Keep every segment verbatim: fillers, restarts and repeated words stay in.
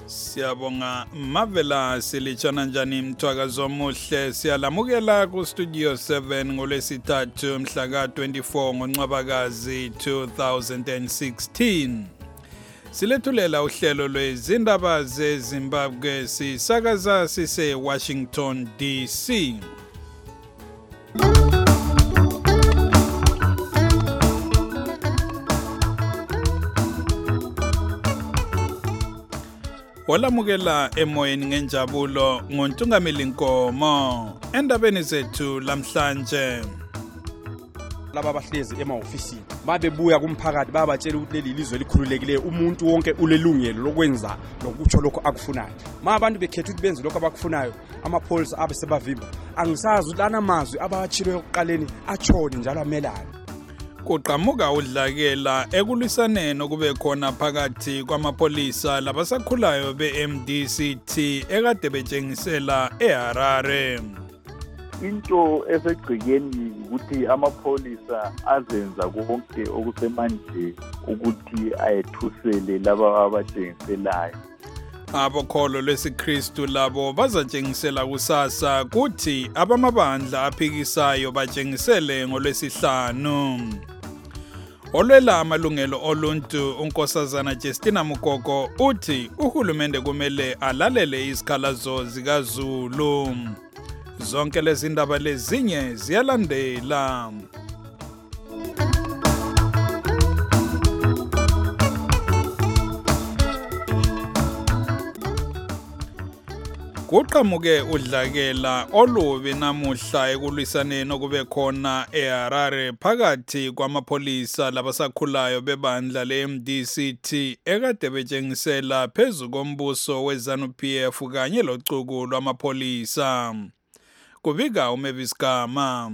Siyabonga Mavela silitshana njani mthwakazo omuhle siyalamukela ku studio seven ngolwesithathu mhla ka twenty-four ngoNcwabakazi two thousand sixteen. Silethulela uhlelo lwezindaba zeZimbabwe sisakaza sise Washington D C. Olamukela emoyeni ngenjabulo ngontungameli Nkomo endabeni zethu lamhlanje. Laba abahlezi emaofisini babebuya kumphakathi babatshela ukuthi leli lizwe likhululekileyo umuntu wonke ulelungelo lokwenza lokutsho lokho akufunayo. Ma abantu bekhetha ukuthi benze lokho abakufunayo amapolisa abe sebavimba angisazi ukuthi lana mazwi abawatshilo yokuqaleni atshoni njalo amelana. Kuqhamuka udlakela ekulwisaneni okube khona phakathi kwamapolisa labasakhulayo be-M D C T ekade betshengisela eHarare. Into esegcikeni ukuthi amapolisa azenza konke okusemandleni ukuthi ayethusele laba abatshengiselayo. Abokholo lwesiKristu labo bazatshengisela kusasa kuthi abamabandla aphikisayo batshengisele ngolwesihlanu. Olwela amalungelo oluntu unkosazana Justina Mukoko uthi uhulumende kumele alalele izikhalazo zikaZulu. Zonke lezi ndaba lezinye ziyalandela. Kuqhamuke udlakela olubi namuhla ekulwisaneni okube khona eHarare phakathi kwamapolisa labasakhulayo bebandla le-M D C T ekade betshengisela phezu kombuso weZANU P F kanye locuku lwamapolisa. Kubika uMavis Gama.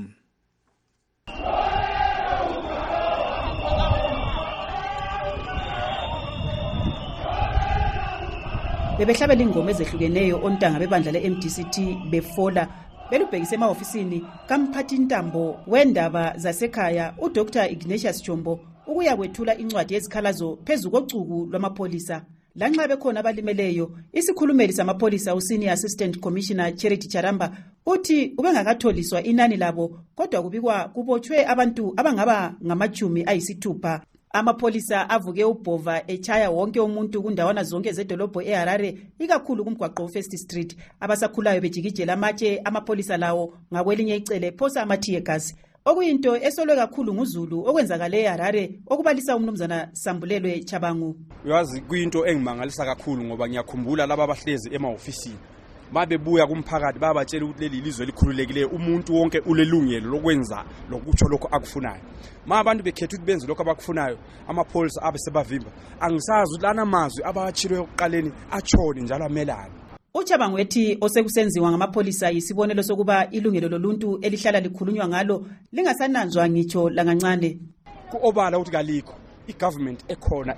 Bebehlabela ingoma ezehlukeneyo ontanga bebandla le-M D C T befola belubhekise ema-ofisini kamphathi intambo wendaba zasekhaya uDr Ignatius Chombo ukuya kwethula incwadi yezikhalazo phezu kocuku lwamapolisa. Lanxa bekhona abalimeleyo, isikhulumeli samapolisa uSenior Assistant Commissioner Charity Charamba uthi ubengakatholiswa inani labo kodwa kubikwa kubotshwe abantu abangaba ngamachumi ayisithupha. Amapolisa avuke ubhova echaya wonke umuntu kundawana zonke zedolobho eHarare ikakhulu kumgwaqo First Street. Abasakhulayo bejikijela amatshe amapolisa lawo ngakwelinye icele phosa amathiye gas. Okuyinto esolwe kakhulu nguZulu okwenzakale eHarare okubalisa umnumzana Sambulelwe Chabangu. Uyazi kuyinto engimangalisa kakhulu ngoba ngiyakhumbula laba abahlezi emaofisini babebuya kumphakathi babatshela ukuthi leli lizwe likhululekileyo umuntu wonke ulelungelo lokwenza lokutsho lokho akufunayo. Ma abantu bekhetha ukuthi benze lokho abakufunayo amapolisa abe sebavimba angisazi ukuthi lana mazwi abawatshilo yokuqaleni atshoni njalo amelana. Uchabangu ethi osekusenziwa ngamapolisa yisibonelo sokuba ilungelo loluntu elihlala likhulunywa ngalo lingasananzwa ngitsho langancane. Kuobala ukuthi kalikho igovernment ekhona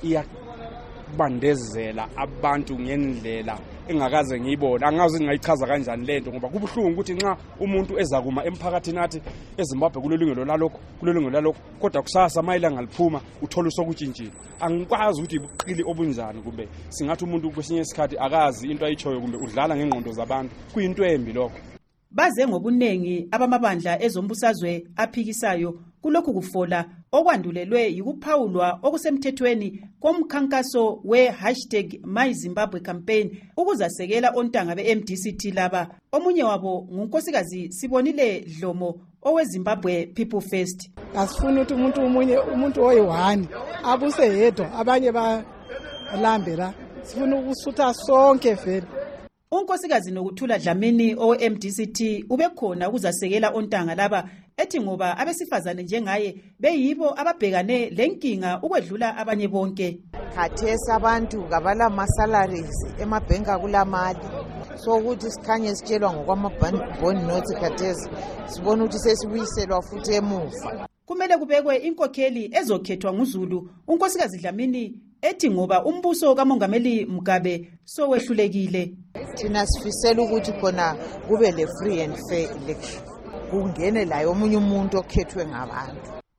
iyabandezela abantu ngendlela engakaze ngiyibona. Angazi ngingayichaza kanjani lento ngoba kubuhlungu ukuthi nxa umuntu ezakuma emphakathini athi eZimbabwe kulelungelo lalokho kulelungelo lalokho kodwa kusasa mayilanga liphuma uthola usokutshintshile. Angikwazi ukuthi ibuqili obunjani kumbe singathi umuntu kwesinye isikhathi akazi into ayichoyo kumbe udlala ngengqondo zabantu kuyinto embi lokho. Baze ngobunengi abamabandla ezombusazwe aphikisayo kulokhu kufola okwandulelwe yikuphawulwa okusemthethweni komkhankaso we hashtag MyZimbabwe campaign ukuzasekela ontanga be-M D C T laba. Omunye wabo ngunkosikazi Sibonile Dlomo oweZimbabwe People First. Asifuna ukuthi umuntu umunye umuntu oyi-one abuse yedwa abanye balambela sifuna ukusutha sonke vele. Unkosikazi nokuthula Dlamini owe-M D C T ubekhona ukuzasekela ontanga laba ethi ngoba abesifazane njengaye beyibo ababhekane lenkinga ukwedlula abanye bonke. Khathesi abantu ngabala masalaries emabhenka kulamali so ukuthi sikhanye sitshelwa ngokwama-bond notes khathesi sibona ukuthi sesibuyiselwa futhi emuva. Kumele kubekwe inkokheli ezokhethwa nguZulu. Unkosikazi Dlamini ethi ngoba umbuso kaMongameli Mugabe sowehlulekile. Thina sifisela ukuthi khona kube le free and fair election. Kungene la omunye umuntu okhethwe ngabantu.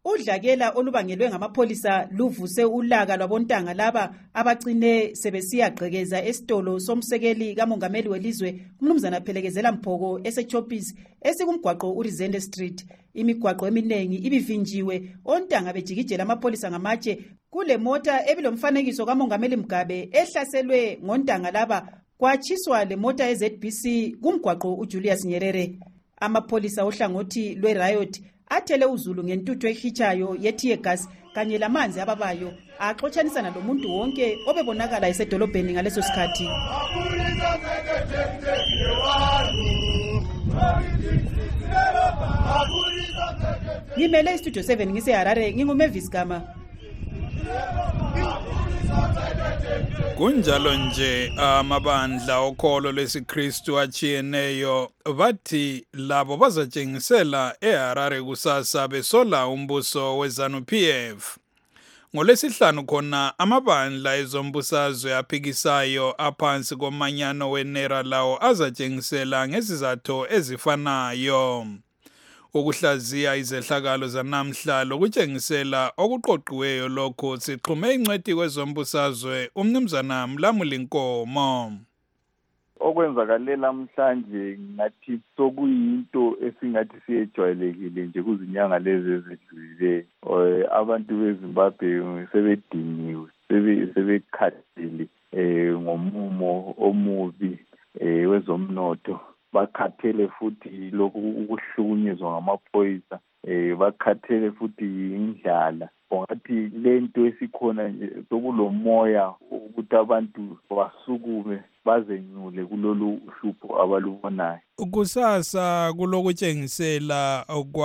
Udlakela olubangelwe ngamapholisa luvuse ulaka lwabontanga laba abagcine sebesiyagqekeza esitolo somsekeli kamongameli welizwe umnumzana Phelekezela Mphoko eseChoppies esikumgwaqo uRizende Street. Imigwaqo eminengi ibivinjiwe, ontanga bejikijela amapholisa ngamatshe kule mota ebilomfanekiso kamongameli Mugabe ehlaselwe ngontanga laba. Kwatshiswa le mota ye-Z B C kumgwaqo uJulius Nyerere. Amapholisa ohlangothi lwe-riot athele uzulu ngentuthu ehitshayo ye-tear gas kanye lamanzi ababayo axotshanisana lomuntu wonke obebonakala esedolobheni ngaleso sikhathi. Ngimele iStudio seven ngise-Harare, nginguMavis Gama. Kunjalo nje amabandla okholo lesiKristu achiyeneyo bathi labo bazatshengisela eHarare kusasa besola umbuso weZanu-P F. Ngolesihlanu khona amabandla ezombusazwe aphikisayo aphansi komanyano weNera lawo azatshengisela ngezizathu ezifanayo. Ukuhlaziya izehlakalo zanamhla lokutshengisela okuqoqiweyo lokho sixhume incwadi kwezombusazwe umnumzana Mlamuli Nkomo. Okwenzakale namhlanje ngathi sokuyinto esingathi siyejwayelekile nje kuzinyanga lezi ezidlule. Abantu beZimbabwe sebediniwe, sebekhathele ngomumo omubi wezomnotho. Bakhathele futhi lokhu ukuhlukunyezwa ngamaphoyisa, bakhathele futhi indlala. Ngathi lento esikhona nje sokulomoya ukuthi abantu basukume bazenyule kulolu hlupho abalubonayo. Kusasa kulokutshengisela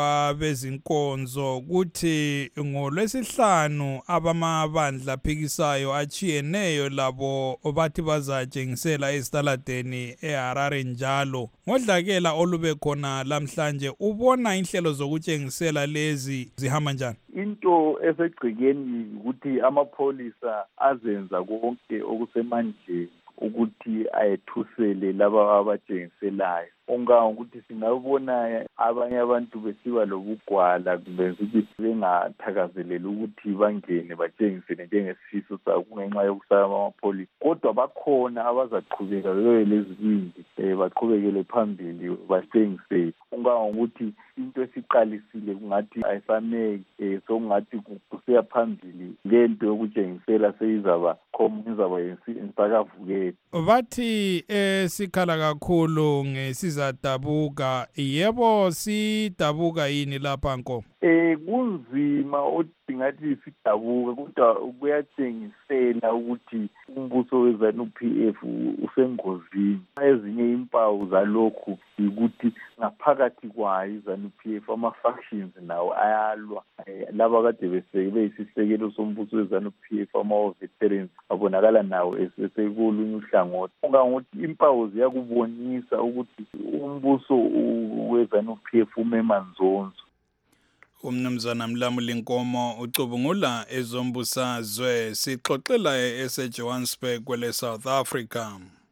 kwabezinkonzo kuthi ngolwesihlanu abamabandla aphikisayo achiyeneyo labo bathi bazatshengisela esitaladeni eHarare njalo. Ngodlakela olube khona lamhlanje ubona inhlelo zokutshengisela lezi zihamba njani? Into esegcikeni ukuthi amapholisa azenza konke okusemandleni ukuthi ayethusele laba abatshengiselayo. Ongangokuthi singabona abanye abantu besiba lobugwala kumbe ukuthi bengathakazeleli ukuthi bangene batshengisele njengesifiso sabo ngenxa yokusaba amapholisa. Kodwa bakhona abazaqhubeka bebe lezibindi baqhubekele phambili batshengisele. Ongangokuthi into esiqalisile kungathi ayisameki, sokungathi kusiya phambili lento yokutshengisela seyizaba khoma izaba insakavukela. Bathi esikhala kakhulu ngesizadabuka, yebo sidabuka yini lapha Nkomo? Eh kunzima uthi ngathi sidabuka kodwa kuyatshengisela ukuthi umbuso weZanu-P F usengozini. Ezinye impawu zalokhu ukuthi ngaphakathi kwayo iZanu-P F ama-factions nawo ayalwa. Laba kade beseyisisekelo sombuso weZanu-P F ama-veterans abonakala nawo esekulunye uhlangothi. Ongangokuthi impawu ziyakubonisa ukuthi umbuso weZanu-P F umemanzonzo. Umnumzana Mlamuli Nkomo ucubungula ezombusazwe sixoxela eseJohannesburg kwele South Africa.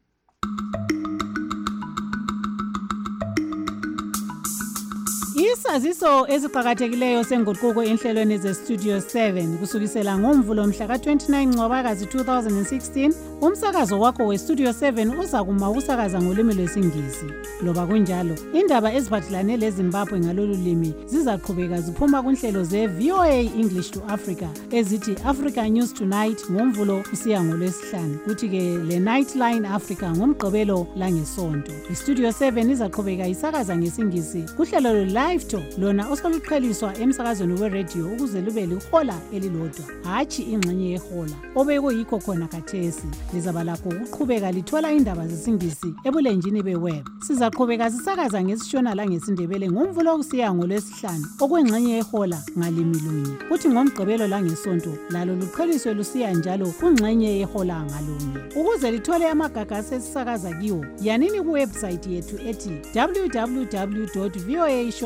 Isaziso eziqhakathekileyo senguquko enhlelweni zeStudio seven kusukisela ngomvulo mhla ka twenty-nine Ncwabakazi two thousand sixteen. Umsakazo wakho weStudio seven uza kuma usakaza ngolimi lwesiNgisi. Loba kunjalo, indaba eziphathelane leZimbabwe ngalolu limi zizaqhubeka ziphuma kunhlelo ze-V O A English to Africa ezithi Africa News Tonight ngomvulo kusiya ngolwesihlanu. Kuthi ke le Nightline Africa ngomgqibelo langesonto. iStudio seven izaqhubeka isakaza ngesingisi kuhlelo live talk lona osoluqheliswa emsakazweni weradio ukuze lube lihola elilodwa, hatshi ingxenye yehola obekuyikho khona khathesi. Lizaba lakho ukuqhubeka lithola indaba zesingisi ebulenjini beweb. Sizaqhubeka sisakaza ngesishona la ngesindebele ngomvulo kusiya ngolwesihlanu okwengxenye yehola ngalimi lunye. Kuthi ngomgqibelo langesonto lalo luqheliswe lusiya njalo kungxenye yehola ngalunye. Ukuze lithole amagagasi esisakaza kiwo, yanini kuwebsite yethu ethi w w w dot v o a shona dot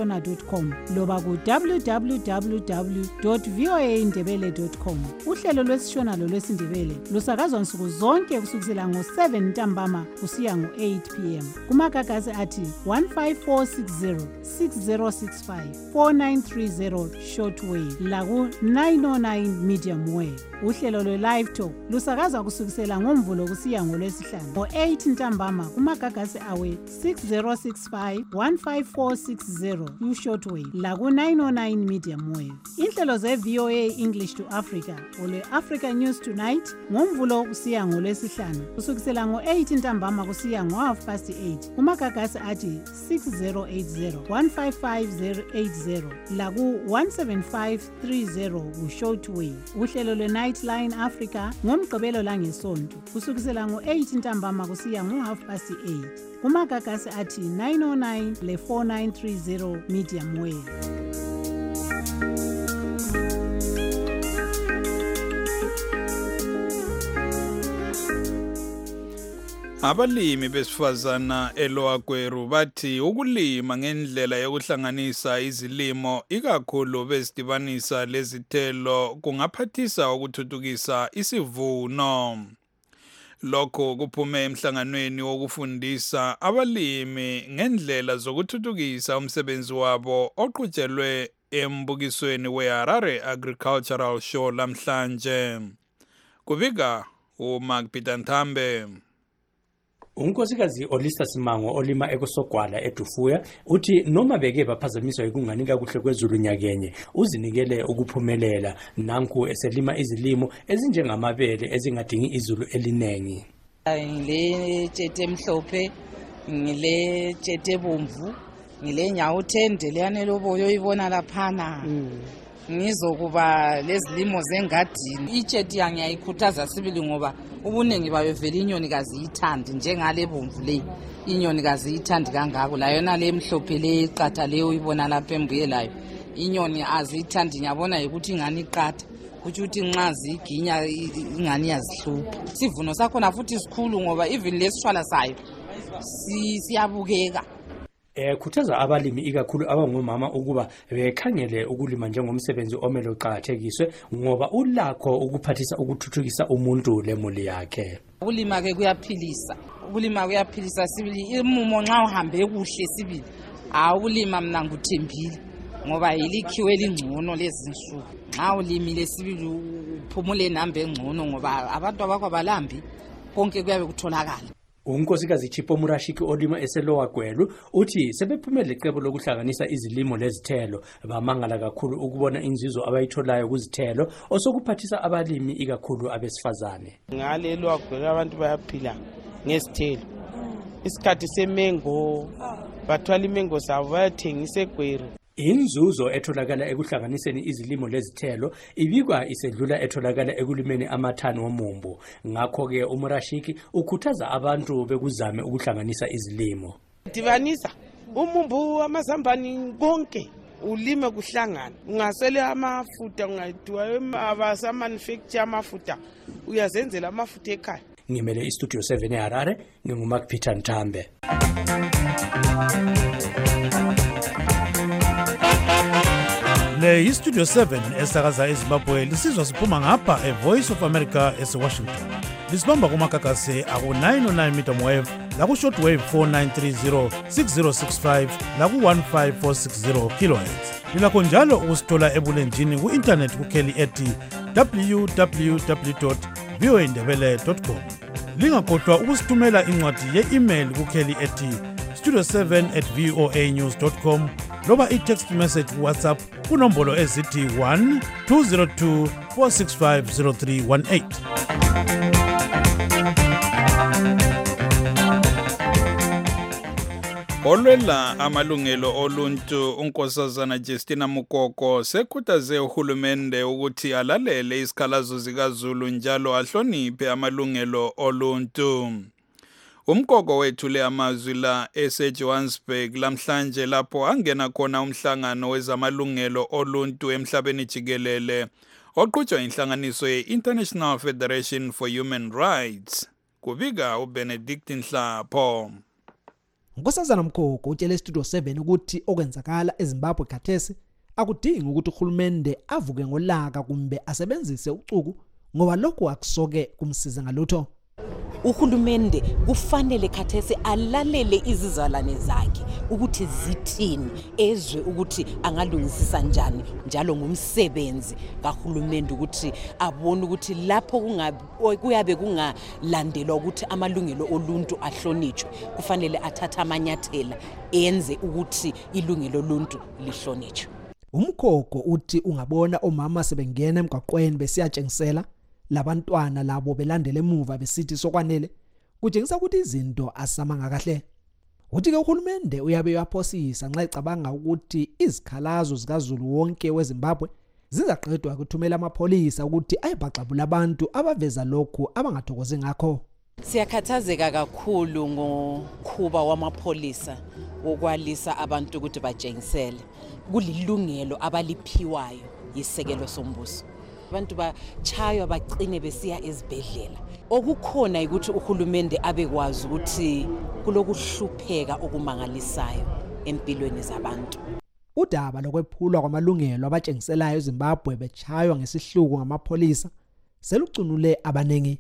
com loba ku w w w dot voa indebele dot com. Uhlelo lwesishona lolwesindebele lusakazwa nsuku zonke kusukela ngo seven ntambama kusiya ngo eight p m kumagagasi athi one five four six zero six zero six five four nine three zero shortwave laku nine oh nine medium wave. Uhlelo lwe live talk lusakazwa kusukela ngomvulo kusiya ngolwesihlanu ngo eight ntambama kumagagasi awe six zero six five one five four six zero shortwave laku nine oh nine medium wave. Inhlelo ze V O A English to Africa ole Africa News Tonight ngomvulo kusiya ngolwesihlanu kusukela ngo eight ntambama kusiya ngo half past eight kumagagasi athi six zero eight zero one five five zero eight zero laku one seven five three zero shortwave. Uhlelo lwe Nightline Africa ngomgqibelo langesonto kusukela ngo eight ntambama kusiya ngo half past eight kumagagasi athi nine oh nine le four nine three zero medium wave. Abalimi besifazana eLoagweru bathi ukulima ngendlela yokuhlanganisa izilimo ikakhulu bezidibanisa lezithelo kungaphathisa ukuthuthukisa isivuno. Lokho kuphume emhlanganweni wokufundisa abalimi ngendlela zokuthuthukisa umsebenzi wabo oqhutshelwe embukisweni weHarare Agricultural Show lamhlanje. Kubika uMark Peter Nthambe. Unkosikazi Olisa Simango olima ekosogwala eDufuya uthi noma beke baphazamiswa ikunganika kuhle kwezulu nyakenye uzinikele ukuphumelela nanku eselima izilimo ezinjengamabele ezingadingi izulu elinengi. Ngile tshete emhlophe, ngile tshete bomvu, ngile nyawo thende leyane loboyo ibona laphana. Ngizokuba lezilimo zengadini. Itsheti yangiyayikhuthaza sibili ngoba ubunengi bayo vele inyoni kaziyithandi njengale bomvu le. Inyoni kaziyithandi kangako la yona le emhlophe le iqatha le uyibona lapha embuye layo. Inyoni aziyithandi nyabona ukuthi ingani iqatha. Kuthi uthi nxa ziginya ingani yazihlupha. Sivuno sakhona futhi sikhulu ngoba even lesishwala sayo siyabukeka. Eh khuthaza abalimi ikakhulu abangomama ukuba bekhangele ukulima njengomsebenzi omele uqhakathekiswe ngoba ulakho ukuphathisa ukuthuthukisa umuntu lemuli yakhe. Ukulima ke kuyaphilisa. Ukulima kuyaphilisa sibili imumo nxa uhambe kuhle sibili. Ah ukulima mina ngikuthembile ngoba yilikhiwe elingcono lezinsuku. Nxa ulimile sibili uphumule nambe engcono ngoba abantu abakho balambi konke kuyabe kutholakala. Unkosikazi Chipo Murashiki olima eseLoagweru uthi sebephumele icebo lokuhlanganisa izilimo lezithelo bamangala kakhulu ukubona inzuzo abayitholayo kuzithelo osokuphathisa abalimi ikakhulu abesifazane. Ngale Loagweru abantu bayaphila ngesithelo. Isikhathi semengo bathwala imengo sabo bayathengisa eGweru. Inzuzo etholakala ekuhlanganiseni izilimo lezithelo ibikwa isedlula etholakala ekulimeni amathani womumbu. Ngakho ke uMurashiki ukhuthaza abantu bekuzame ukuhlanganisa izilimo. Dibanisa umumbu amazambani konke ulime kuhlangana. Ungasele amafuta ungayidwa abasa manufacture amafuta uyazenzela amafuta ekhaya. Ngimele iStudio seven eHarare nginguMark Peter Nthambe. Le iStudio seven esakaza eZimbabwe lisizwa siphuma ngapha eVoice of America eseWashington. Lisibamba kumakakasi aku nine oh nine medium wave laku shortwave four nine three zero six zero six five laku one five four six zero kilohertz. Lilakho njalo ukusithola ebulenjini ku-internet kukheli ethi w w w dot voa ndebele dot com. Lingakhohlwa ukusithumela incwadi ye-email kukheli ethi studio seven at voa news dot com loba i-text message WhatsApp kunombolo ezithi one two zero two four six five zero three one eight. Olwela amalungelo oluntu unkosazana Justina Mukoko sekhuthaze uhulumende ukuthi alalele isikhalazo zikaZulu njalo ahloniphe amalungelo oluntu. Umkoko wethule amazwi la eseJohannesburg lamhlanje lapho angena khona umhlangano wezamalungelo oluntu emhlabeni jikelele oqhutshwa inhlanganiso ye-International Federation for Human Rights. Kubika uBenedict Nhlapho. Nkosazana Mkhoko utshele Studio seven ukuthi okwenzakala eZimbabwe khathesi akudingi ukuthi uhulumende avuke ngolaka kumbe asebenzise ucuku ngoba lokho akusoke kumsiza ngalutho. Uhulumende kufanele khathesi alalele izizalwane zakhe ukuthi zithini ezwe ukuthi angalungisisa njani njalo ngumsebenzi kahulumende ukuthi abone ukuthi lapho kuyabe kungalandelwa ukuthi amalungelo oluntu ahlonitshwe kufanele athathe amanyathela enze ukuthi ilungelo oluntu lihlonitshwe. Umkhoko uthi ungabona omama sebengena emgwaqweni besiyatshengisela labantwana labo belandele emuva besithi sokwanele kutshengisa ukuthi izinto asamanga kahle. Uthi ke uhulumende uyabe uyaphosisa nxa ecabanga ukuthi izikhalazo zikaZulu wonke weZimbabwe zizaqedwa ukuthumela amapholisa ukuthi ayebhaxabula abantu abaveza lokhu abangathokozi ngakho. Siyakhathazeka kakhulu ngokhuba wamapholisa wokwalisa abantu ukuthi batshengisele. Kulilungelo abaliphiwayo yisekelo sombuso. Abantu bachaywa bacine besiya ezibhedlela. Okukhona ukuthi uhulumende abekwazi ukuthi kulokuhlupheka okumangalisayo empilweni zabantu. Udaba lokwephulwa kwamalungelo abatshengiselayo eZimbabwe bechaywa ngesihluku ngamapholisa selucunule abanengi.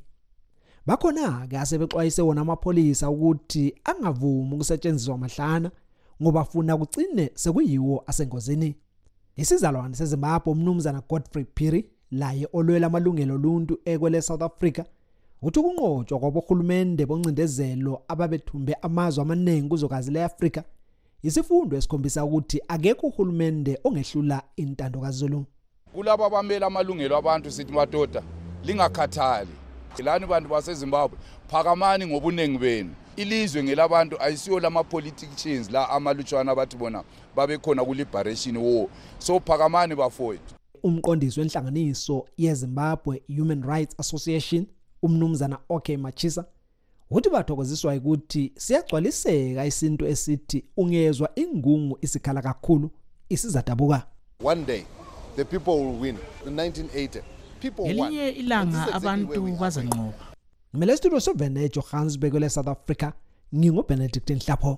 Bakhona ke asebexwayise wona amapholisa ukuthi angavumi ukusetshenziswa mahlana ngoba funa kucine sekuyiwo asengozini. Isizalwane seZimbabwe umnumzana Godfrey Phiri laye olwela amalungelo oluntu ekwele South Africa uthi kunqotshwa kwabohulumende boncindezelo ababethumbe amazwe amaningi kuzokazi leAfrika isifundo esikhombisa ukuthi akekho uhulumende ongehlula intando kaZulu. Kulabo abamela amalungelo abantu sithi madoda lingakhathali lani bantu baseZimbabwe phakamani ngobunengi benu. Ilizwe ngelabantu ayisiyo lama politicians la amalutshwana abathi bona babe khona ku liberation war. So phakamani bafowethu. Umqondisi wenhlanganiso yeZimbabwe Human Rights Association umnumzana OK Machisa uthi bathokoziswa ukuthi siyagcwaliseka isinto esithi ungezwa ingungu isikhala kakhulu isizadabuka. One day the people will win. In nineteen eighty people won. Elinye ilanga abantu bazanqoba. Ngimele Studio seven eJohannesburg le South Africa ngingo Benedict Nhlapho.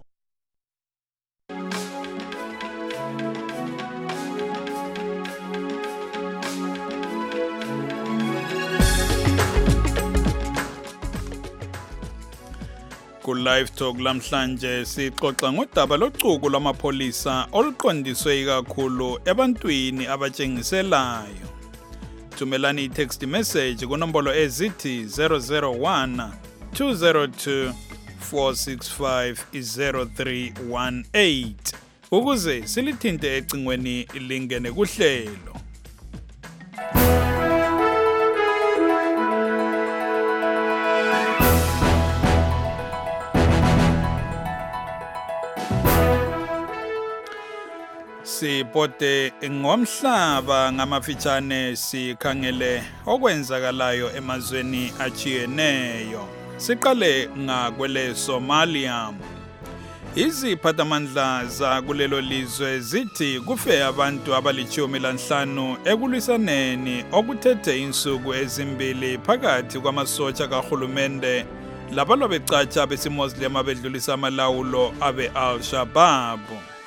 Ku live talk lamhlanje sixoxa ngodaba locuku lwamapholisa oluqondiswe kakhulu ebantwini abatshengiselayo. Thumelani i-text message kunombolo ezithi zero zero one two zero two four six five zero three one eight ukuze silithinte ecingweni lingene kuhlelo. Sipote ngomhlaba ngamafitshane sikhangele okwenzakalayo emazweni achiyeneyo. Siqale ngakwele Somalia. Iziphathamandla za kulelo lizwe zithi kufe abantu abalichumi lanhlanu ekulwisaneni okuthethe insuku ezimbili phakathi kwamasotsha kahulumende labalwa becatsha besimoslim abedlulisa amalawulo abe Al-Shabaab.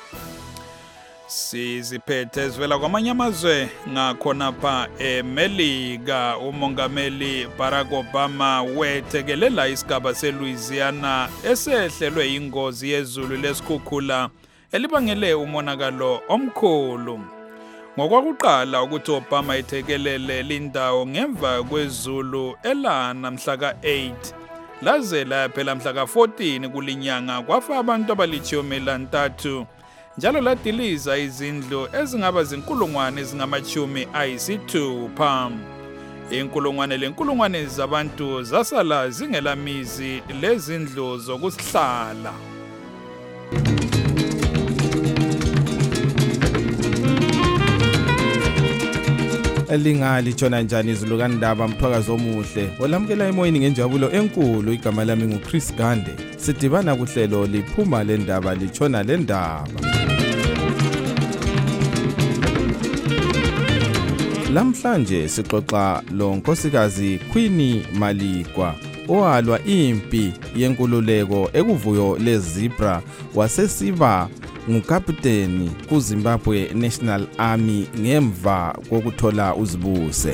Siziphethe zvela kwamanye amazwe ngakhona pha eMelika umongameli Barack Obama wethekelela isigaba seLouisiana esehlelwe ingozi yezulu lesikhukhula elibangele umonakalo omkhulu. Ngokwakuqala ukuthi Obama ethekelele lindawo ngemva kwezulu elana mhla ka eight laze laphela mhla ka fourteen kulinyanga kwafa abantu abalichumi lantathu. Njalo ladiliza izindlu ezingaba zinkulungwane ezingamachumi ayisithupha. Inkulungwane lenkulungwane zabantu zasala zingelamizi lezindlu zokusihlala. Elingali tshona njani izulu kandaba mthwakazo omuhle olamkela emoyeni ngenjabulo enkulu. Igama lami nguChris Gande. Sidibana kuhlelo liphuma lendaba litshona lendaba. Lamhlanje sixoxa lo nkosikazi Queen Maligwa owalwa impi yenkululeko ekuvuyo lezibra wasesiba ngukapteni kuZimbabwe National Army ngemva kokuthola uzibuse.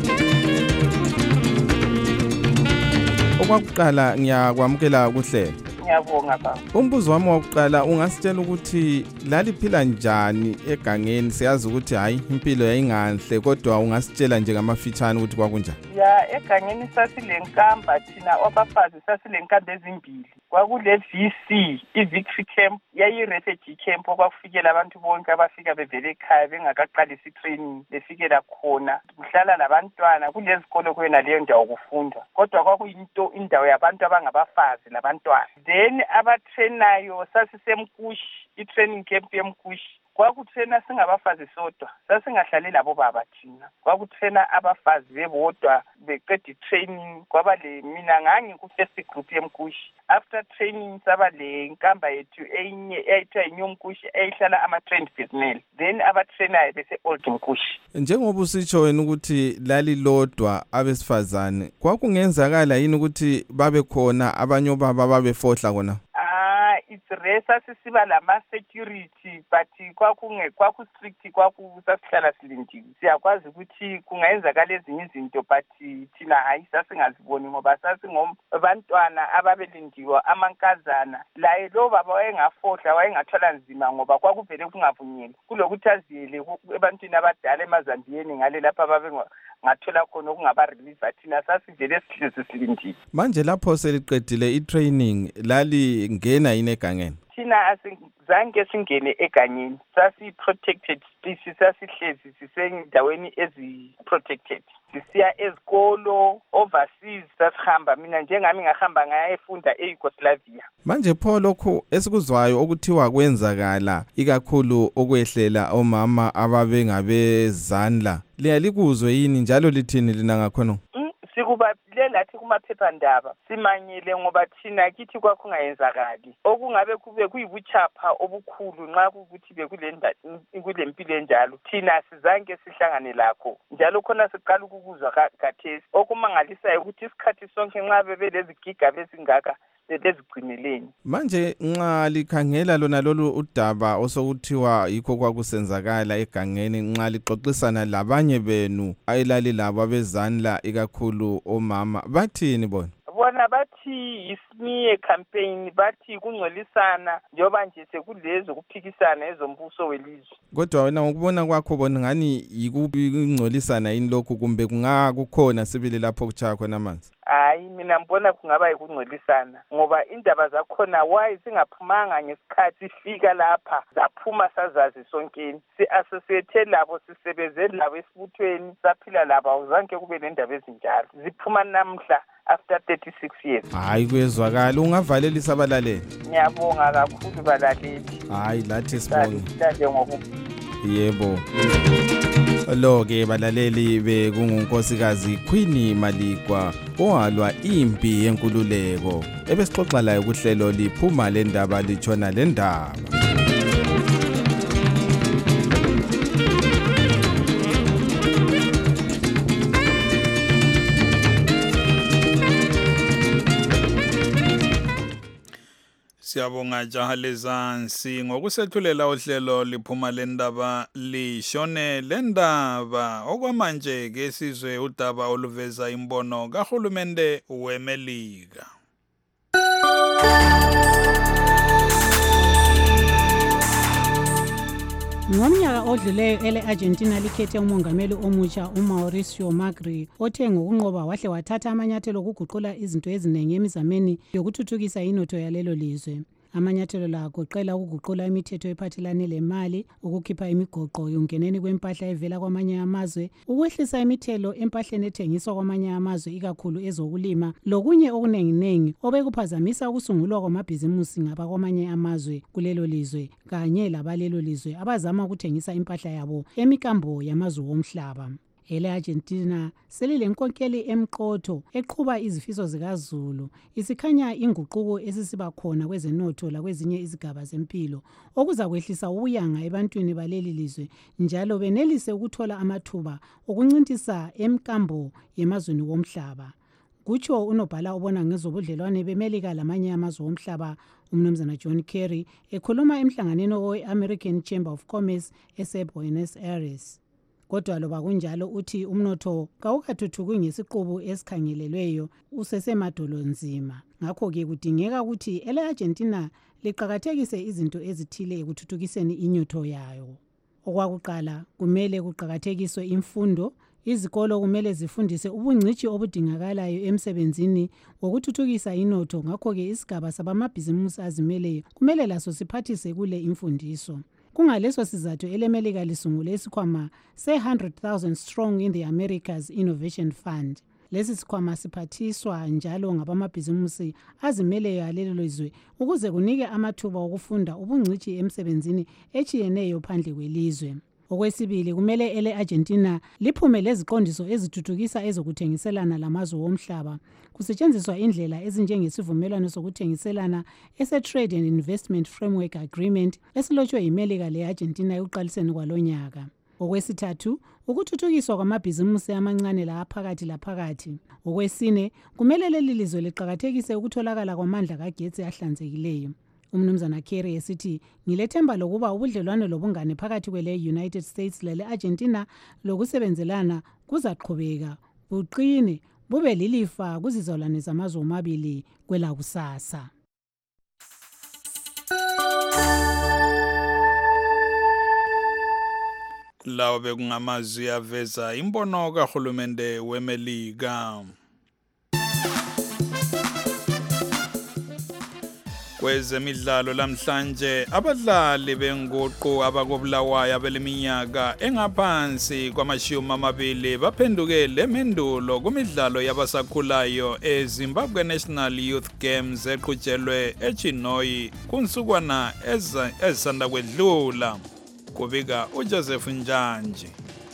Okwakuqala ngiyakwamukela kuhle. Ngiyabonga baba. Umbuzo wami wokuqala ungasitshela ukuthi laliphila njani egangeni? Siyazi ukuthi hayi impilo yayinganhle kodwa ungasitshela nje ngamafitshane ukuthi kwakunjani. Ya egangeni sasilenkamba thina abafazi sasilenkamba ezimbili. Kwakule V C, i-Victory Camp, yayi-refugee camp okwakufikela abantu bonke abafika bevele ekhaya bengakaqalisi training befikela khona. Kuhlala labantwana kulezikolo kwena leyo ndawo kufunda. Kodwa kwakuyinto indawo yabantu abangabafazi labantwana. Then abatrainayo sasisemkushi, i-training camp yemkushi. Kwakuthena singabafazi sodwa, sasingahlali labo baba thina. Kwakuthena abafazi bebodwa beqeda training kwaba le mina ngani ku first group yemkushi. After training saba le nkamba yethu enye eyithiwa inyomkushi eyihlala ama trained personnel. Then abatrainayo bese old mkushi. Njengoba usitsho wena ukuthi lali lodwa abesifazane, kwakungenzakala yini ukuthi babe khona abanye obaba babefohla kona? It's rare sisiba lama security but kwakunge kwaku strict kwaku sasihlala silindile. Siyakwazi ukuthi kungayenzakala ezinye izinto but thina hayi sasingaziboni ngoba sasingomabantwana ababelindiwa amankazana. Laye lo baba wayengafohla wayengathola nzima ngoba kwakuvele kungavunyelwa. Kulokuthi aziyele ebantwini abadala emazambiyeni ngale lapha babe ngathola khona okungaba release thina sasivele sihlezi silindile. Manje lapho seliqedile i-training lali ngena yini egangeni? Thina asizange singene egangeni. Sasi protected species sasihlezi sisendaweni ezi protected. Sisiya ezikolo overseas sasihamba mina njengami ngahamba ngaya efunda eYugoslavia. Manje pho lokho esikuzwayo okuthiwa kwenzakala ikakhulu okwehlela omama ababe ngabezandla liyalikuzwe yini njalo lithini lina ngakhona? Sikuba lathi kumaphephandaba simanyele ngoba thina kithi kwakungayenzakali okungabe kube kuyibuchapha obukhulu nxa ukuthi bekulenda kulempilo enjalo thina sizange sihlangane lakho njalo khona siqala ukukuzwa kathesi okumangalisayo ukuthi isikhathi sonke nxa bebelezigiga bezingaka lezigcineleni. Manje nxa likhangela lona lolu udaba osokuthiwa yikho kwakusenzakala egangeni nxa lixoxisana labanye benu ayilali labo abezandla ikakhulu omama bathini bona? Bona bathi isimiye campaign bathi kungcolisana njoba nje sekulezo kuphikisana ezombuso welizwe. Kodwa wena ngokubona kwakho bona ngani yikungcolisana yini lokho kumbe kungakukhona sibili lapho kuchaya khona amanzi? Hayi mina ngibona kungaba yikungcolisana ngoba indaba zakhona why singaphumanga ngesikhathi sifika lapha zaphuma sazazi sonkeni si associate labo sisebenze labo esibuthweni saphila labo awuzange kube nendaba ezinjalo ziphuma namhla after thirty-six years. Hayi kwezwakala ungavalelisa abalaleli. Ngiyabonga kakhulu balaleli. Hayi lathi sibonge. Ngiyabonga. Yebo. Lo ke balaleli bekungunkosikazi Queen Malikwa owalwa impi yenkululeko ebesixoxa layo kuhlelo liphuma le ndaba litshona le ndaba. Siyabonga jaha lezansi ngokusethulela uhlelo liphuma lendaba lishone lendaba okwamanje ke sizwe udaba oluveza imbono kahulumende weMelika. Ngomnyaka odluleyo ele-Argentina likhethe umongameli omutsha uMauricio Macri othe ngokunqoba wahle wathatha amanyathelo okuguqula izinto eziningi emizameni yokuthuthukisa inotho yalelo lizwe. Amanyathelo la agoqela ukuguqula imithetho ephathelane lemali, ukukhipha imigoqo yongeneni kwempahla evela kwamanye amazwe, ukwehlisa imithelo empahleni ethengiswa kwamanye amazwe ikakhulu ezokulima, lokunye okunenginengi obekuphazamisa ukusungulwa kwamabhizimusi ngabakwamanye amazwe kulelo lizwe kanye labalelo lizwe abazama ukuthengisa impahla yabo emikambo yamazwe womhlaba. Ele-Argentina selilenkonkeli emqotho eqhuba izifiso zikaZulu isikhanya inguquko esisiba khona kwezenotho lakwezinye izigaba zempilo okuza kwehlisa ubuyanga ebantwini baleli lizwe njalo benelise ukuthola amathuba okuncintisa emkambo yemazweni womhlaba. kutsho unobhala obona ngezobudlelwane bemelika lamanye amazwe omhlaba umnumzana John Kerry ekhuluma emhlanganweni we-American Chamber of Commerce eseBuenos Aires. Kodwa loba kunjalo uthi umnotho kawukathuthuki ngesiqubu esikhangelelweyo usesemadolo nzima. Ngakho-ke kudingeka ukuthi ele-Argentina liqakathekise izinto ezithile ekuthuthukiseni inyotho yayo. Okwakuqala kumele kuqakathekiswe imfundo. Izikolo kumele zifundise ubungcitshi obudingakalayo emsebenzini wokuthuthukisa inotho. Ngakho-ke isigaba sabamabhizimusi azimeleyo kumele laso siphathise kule imfundiso. Kungaleso sizathu elemelika lisungule isikhwama se-one hundred thousand Strong in the Americas Innovation Fund. Lesi sikhwama siphathiswa njalo ngabamabhizimusi azimeleyo alelo lizwe ukuze kunike amathuba okufunda ubungcitshi emsebenzini etshiyeneyo phandle kwelizwe. Okwesibili kumele ele-Argentina liphume leziqondiso ezithuthukisa ezokuthengiselana lamazwe omhlaba. Kusetshenziswa indlela ezinjengesivumelwano sokuthengiselana ese-Trade and Investment Framework Agreement esilotshwe yimelika le-Argentina ekuqaliseni kwalonyaka. Okwesithathu ukuthuthukiswa kwamabhizimusi amancane laphakathi laphakathi. Okwesine kumele leli lizwe liqakathekise ukutholakala kwamandla kagetsi ahlanzekileyo. Umnumzana Kerry esithi ngilethemba lokuba ubudlelwane lobungane phakathi kwele-United States lele-Argentina lokusebenzelana kuzaqhubeka buqine bube lilifa kuzizalwane zamazwe omabili kwelakusasa. Lawo bekungamazwi aveza imbono kahulumende weMelika. Kwezemidlalo lamhlanje abadlali benguqu abakobulawayo abeleminyaka engaphansi kwamashumi amabili baphendukele emendulo kumidlalo yabasakhulayo eZimbabwe National Youth Games eqhutshelwe eChinoyi kunsukwana ezisanda kwedlula. Kubika uJoseph Njanji.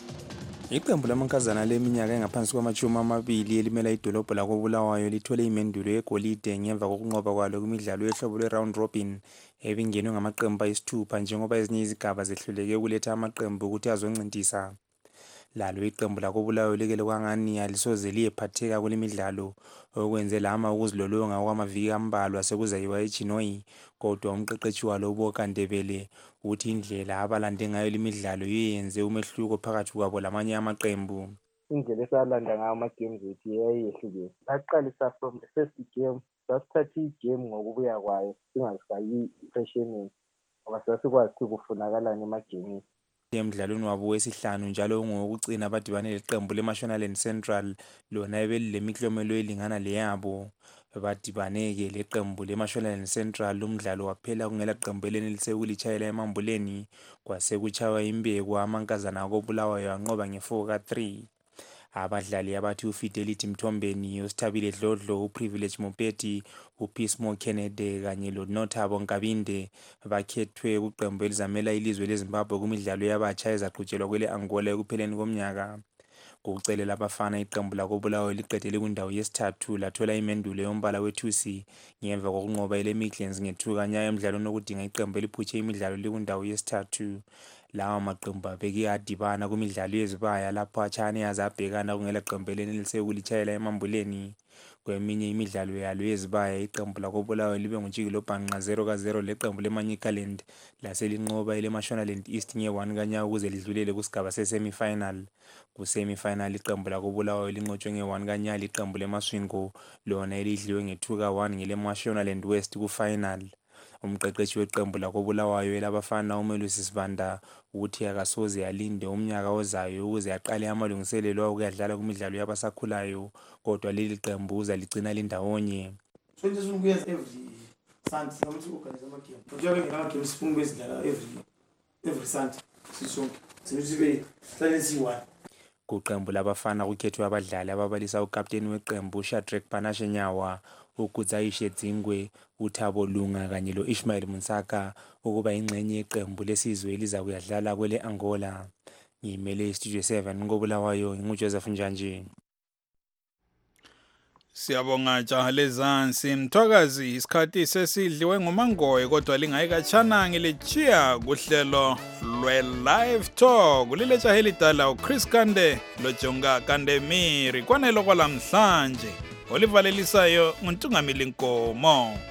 Iqembu lamankazana leminyaka engaphansi kwamashumi amabili elimela idolobho lakobulawayo lithole imendulo yegolide ngemva kokunqoba kwalo kumidlalo yehlobo lwe-round robin ebingenwe ngamaqembu ayisithupha njengoba ezinye izigaba zehluleke ukuletha amaqembu ukuthi azoncintisa. Lalo iqembu lakobulawayo likele kwangani alisoze liyephatheka kule midlalo okwenze lama ukuzilolonga kwamaviki ambalwa sekuzayiwa eChinoyi, kodwa umqeqeshi walo uBokandebele uthi indlela abalande ngayo lemidlalo yenze umehluko phakathi kwabo lamanye amaqembu. Indlela esalanda ngayo ama-games ethu yayehlukene. Saqalisa from the first game, sasithatha i-game ngokubuya kwayo singazifaki i-impression ngoba sasikwazi ukufunakalana emagemini. Emdlalweni wabo wesihlanu njalo ngokugcina badibane leqembu leMashonaland Central lona ebelilemiklomelo elingana leyabo. Badibane-ke leqembu leMashonaland Central umdlalo waphela kungela qembu elenelise ukulitshayela emambuleni kwase kuchawa imbeku amankazana akobulawayo anqoba nge-four ka three. Abadlali abathi uFidelity Mthombeni, uSithabile Dlodlo, uPrivilege Mopeti, uPeacemo Kennedy kanye loNothabo Nkabinde bakhethwe kuqembu elizamela ilizwe leZimbabwe kumidlalo yabatsha ezaqhutshelwa kwele Angola ekupheleni komnyaka. Kucelela abafana iqembu lakobulawayo liqedele kwindawo yesithathu lathola imendulo yombala wethusi ngemva kokunqoba ele Midlands ngethukanya emidlalweni okudinga iqembu eliphutshe imidlalo likwindawo yesithathu. Lawa maqembu abeke adibana kumidlalo yezibaya lapho atshane yazabhekana kungela qembu elenelise ukulitshayela emambuleni. Kweminye imidlalo yalo yezibaya iqembu lakobulawayo libe ngutshikilo bhanqa zero ka zero leqembu leManyikaland laselinqoba ele Mashonaland East nge-one kanya ukuze lidlulele kusigaba se-semi-final. Ku-semi-final iqembu lakobulawayo linqotshwe nge-one kanya liqembu leMaswingo lona elidliwe nge-two ka one ngele Mashonaland West ku-final. Umqeqeshi weqembu lakobulawayo elabafana uMelusi Sibanda uthi akasoze alinde umnyaka ozayo ukuze aqale amalungiselelo okuyadlala kumidlalo yabasakhulayo, kodwa leli qembu uzaligcina lindawonye. twenty-two years every Sunday ngamuthi organize ama game. Njengoba ngena game siphuma bezidlala every every Sunday sisonke. Sibe hlale siyi-one. Kuqembu labafana kukhethwe abadlali ababalisa ukapteni weqembu Shadrack Panashe Nyawa, uKudzayishe Dzingwe, uThabo Lunga kanye lo Ishmael Munsaka ukuba ingxenye yeqembu lesizwe eliza kuyadlala kwele Angola. Ngimele Studio seven ngobulawayo nguJoseph Njanji. Siyabonga jaha lezansi Mthwakazi, isikhathi sesidliwe nguMangoye kodwa lingayikatshana ngilichiya kuhlelo lwe-live talk lile jaha elidala uChris Kande lojonga Kandemiri kwanelo kwalamhlanje olivalelisayo nguntungamili Nkomo.